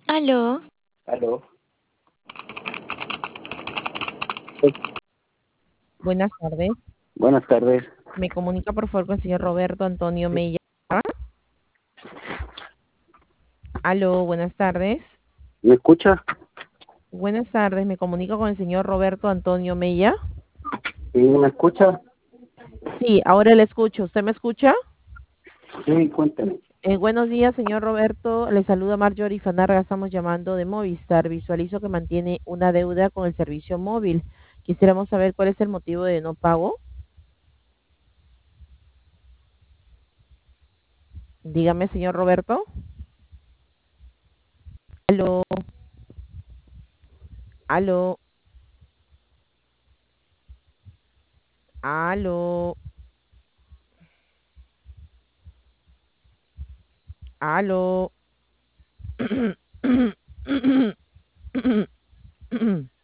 Aló, Aló. Buenas tardes. Buenas tardes. Me comunica por favor con el señor Roberto Antonio Mella. Aló, buenas tardes. ¿Me escucha? Buenas tardes, me comunico con el señor Roberto Antonio Mella. ¿Sí me escucha? Sí, ahora le escucho. ¿Usted me escucha? Sí, cuéntame. Buenos días, señor Roberto. Le saluda Marjorie Fanarga. Estamos llamando de Movistar. Visualizo que mantiene una deuda con el servicio móvil. Quisiéramos saber cuál es el motivo de no pago. Dígame, señor Roberto. Aló, aló, aló, aló.